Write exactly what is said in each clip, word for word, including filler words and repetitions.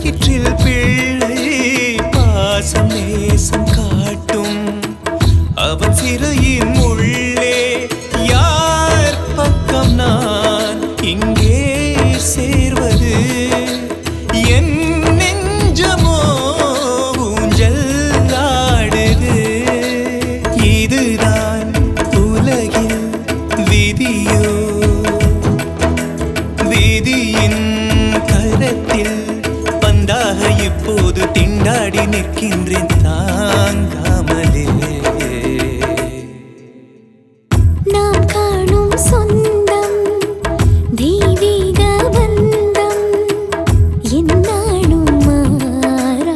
வயிற்றில் பிள்ளை பாசம் நேசம் காட்டும் அவன் சிறையின் உள்ளே யார் பக்கம் நான் இங்கே சேர்வது என் நெஞ்சமோ ஊஞ்சல் ஆடுது இதுதான் உலகில் விதியோ விதியின் கரத்தில் பந்தாக இப்போது திண்டாடி நிற்கின்றேன் தாங்காமலே நாம் காணும் சொந்தம் தெய்வீக பந்தம் என்னாலும் மாறாது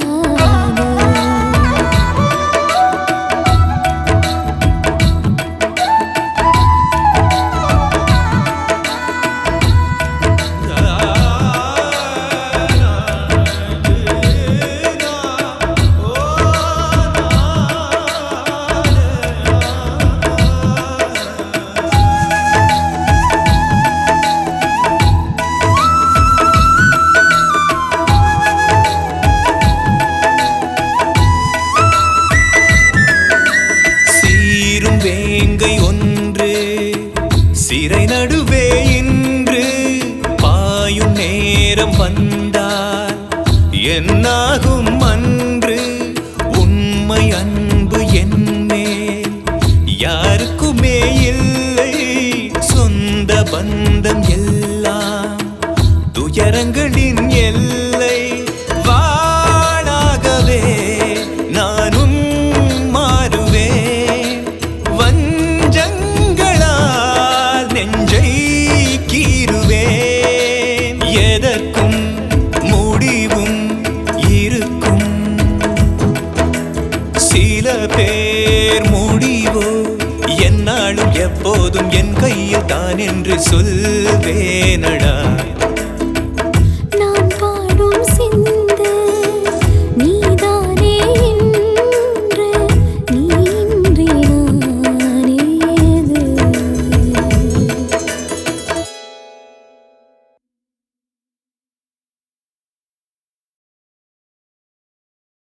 வேங்கை ஒன்று சிறை நடுவே இன்று பாயும் நேரம் வந்தால் என்னாகும் அன்று உண்மை அன்பு என்மேல் யாருக்குமே இல்லை சொந்த பந்தம் எல்லாம் துயரங்களின் எல்லை வாழாகவே நானும் எதற்கும் முடிவும் இருக்கும் சில பேர் முடிவோ என்னாலும் எப்போதும் என் கையில் தான் என்று சொல்வேனடா